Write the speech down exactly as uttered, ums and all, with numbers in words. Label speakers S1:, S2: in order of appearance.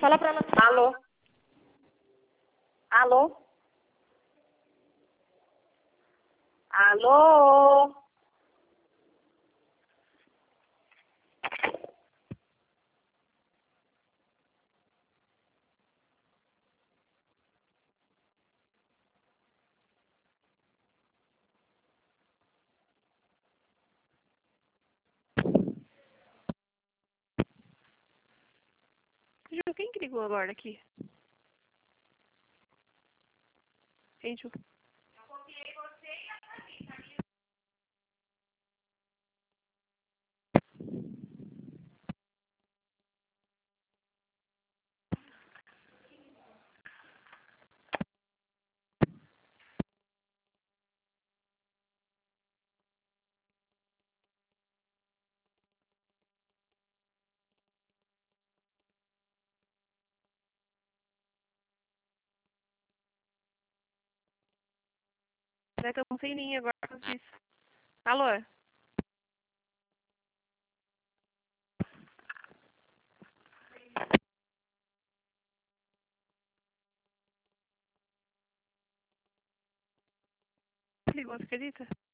S1: Fala pra ela.
S2: Alô? Alô? Alô?
S1: Ju, quem que ligou agora aqui? Quem, Ju? É que eu não sei nem agora. Isso. Alô? Ligou, você acredita?